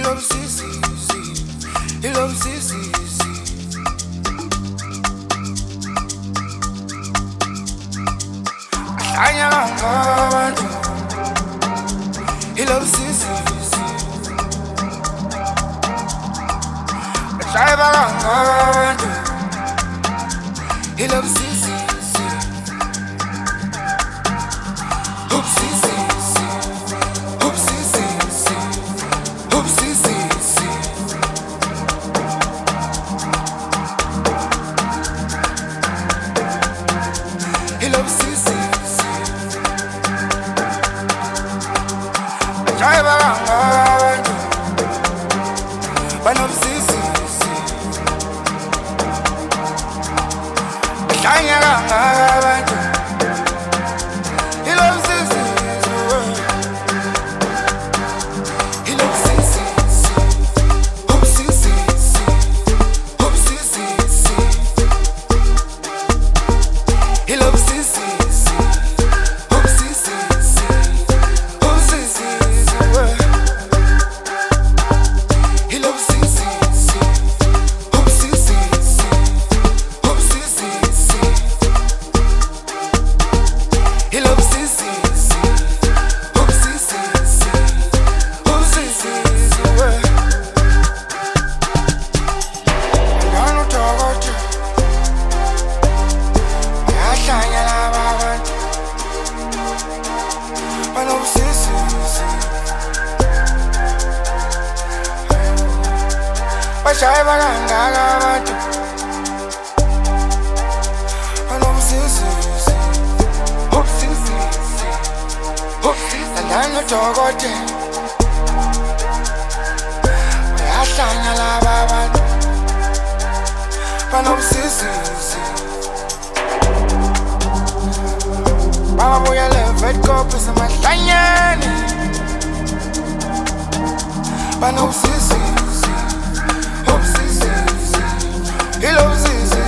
love Sisi, he love Sisi. Anya bantu, he love Sisi. Driver bantu, he love Sisi. Hoop Sisi, hoop Sisi, hoop Sisi. He loves Sisi. Driver bantu, one of Sisi. Anya bantu, he loves Sisi. He loves Sisi. Hoop Sisi, hoop Sisi. He loves Sisi. Hoop Sisi, hoop Sisi. He loves Sisi. Hoop Sisi, hoop Sisi. He loves Sisi. Hoop Sisi, hoop Sisi. Ngano tokote, yahlanya laba bantu, banosisi. Bashayela kangaka abantu, banosisi. Hoop Sisi, hoop Sisi. Ngano tokote, yahlanya laba bantu, banosisi. Baba boy, I love red cup, it's my shiny. But no Sisi, hope Sisi, he loves Sisi.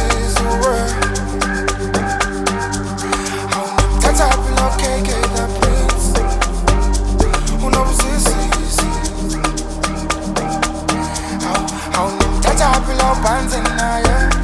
Tata Pilo KK the Prince, who knows Sisi? Tata Pilo Bands in Naya.